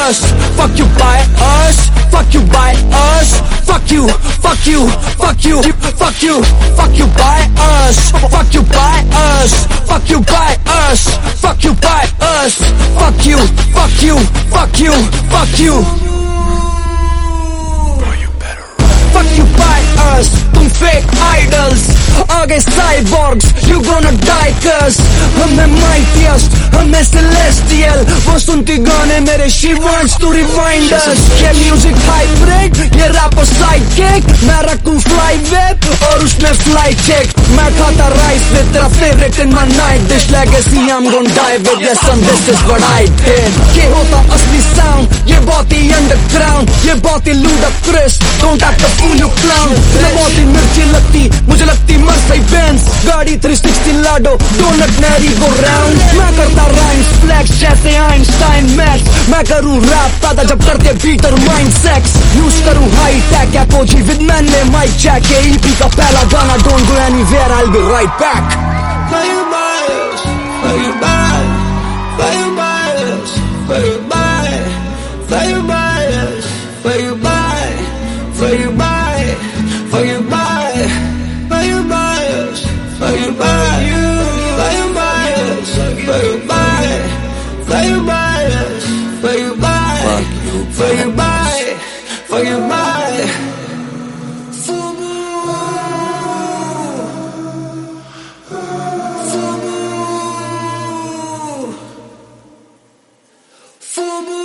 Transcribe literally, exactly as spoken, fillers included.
us. Fuck you by us. Fuck you by us. Fuck you, fuck you, fuck you, fuck you, fuck you by us. Fuck you by us. Fuck you by us. Fuck you by us. Fuck you, fuck you, fuck you, fuck you. Fuck you by us, तुम fake idols, आगे cyborgs, you gonna die cause हमें mightiest, हमें celestial, वो सुनती गाने मेरे she wants to rewind us. ये music hybrid, ये rapper sidekick, मैं रखूं fly whip और उसमें fly kick. मैं खाता rice with तेरा favorite in my night dish, legacy I'm gonna die with, yes son this is what I did. ये होता असली sound, ये बहुत ही underground, ये बहुत ही ludicrous, don't act the fool you clown. मैं बहुत ही मिर्ची लगती, मुझे लगती Mercedes-Benz गाड़ी three sixty लाडो, donut merry go round. मैं करता rhymes flex जैसे Einstein Max, मैं करूँ rap पैदा जब करते beat और mind sex. यूज करूँ high tech apogee with manly mic check. ये E P का पहला गाना, don't go anywhere, I'll be right back. Play your bias, play your bias, play your bias, play your bias, play your bias, play your bias, play your bias, play your bias, play your bias, play your bias, play your bias, play your bias, play your bias, play your bias, play your bias, play your bias. Fubu.